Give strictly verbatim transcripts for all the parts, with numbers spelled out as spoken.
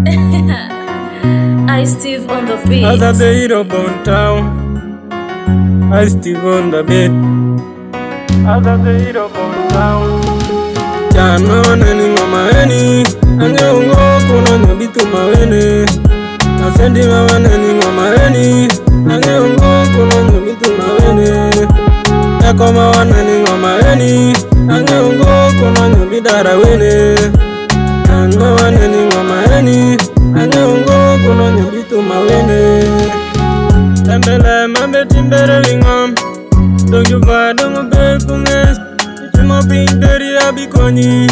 I Steve on the beat. As I say it upon town, I Steve on the beat. As I say it upon town. Jana wanani ngoma eni, anga ungo kuno nyobitu mawene. Asendi ma wanani ngoma eni, anga ungo kuno nyobitu mawene. Eko ma wanani ngoma eni, anga ungo kuno nyobidara wene. Jana wanani ngoma eni, anga ungo kuno nyobitu mawene. Tembele mambe timbere wingam, don't you find them a big kunges. Mo pinteri abikoni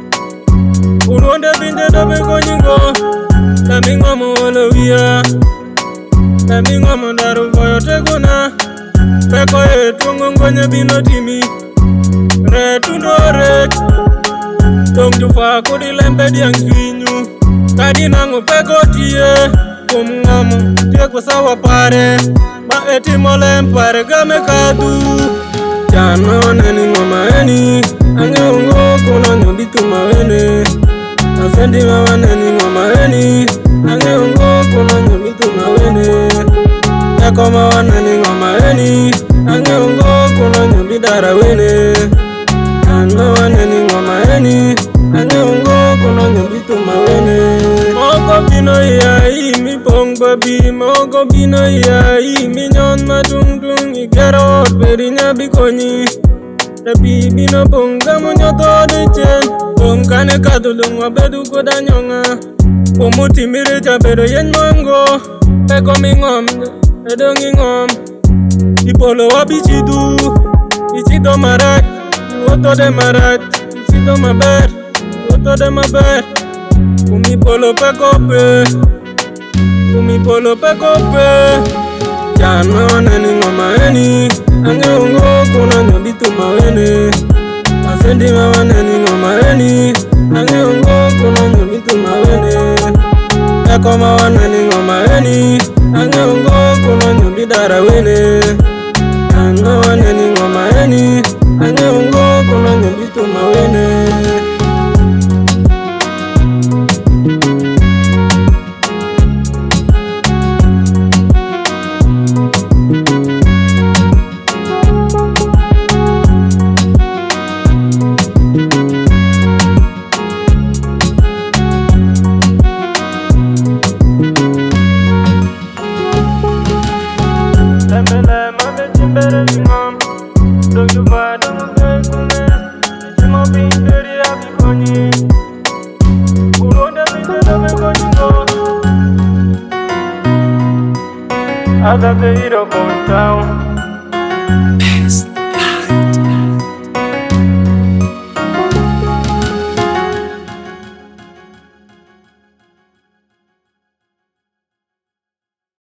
Uronde pinte dobe konyigo Tamingo mo olowia Tamingo mo daru foyo teguna Peko e tungo ngonye bino timi Retundo rek Dong jufa kodi lempe diang finyu Kadi nango peko tie Kumngamu tie kusawa pare Ba eti mo lempare game kadu Jana wanani ngoma eni, anga ungo kuno nyobitu mawene. Asendi ma wanani ngoma eni, anga ungo kuno nyobitu mawene. Eko ma wanani ngoma eni, anga ungo kuno nyobidara wene. Jana wanani ngoma eni, anga ungo kuno nyobitu mawene. Moko bino ya imi pong babi, moko bino ya imi nyon madung dung igero berinya bikoni. Tapi bino pong kamu nyoto de chen, pong kane kadulung wabedu koda nyonga. Pomuti mire jabedo yen mango, peko mingom, edongi ngom. Ipolo wabichidu, ichido marat, woto de marat, ichido maber, woto de maber. Umi polo pekope, umi polo pekope. Jana wanani ngoma eni, anga ungo kuno nyobitu mawene. Asendi ma wanani ngoma eni, anga ungo kuno nyobitu mawene. Eko ma wanani ngoma eni, anga ungo kuno nyobidara wene. Jana wanani ngoma eni, anga ungo kuno nyobitu mawene. As I say it upon town.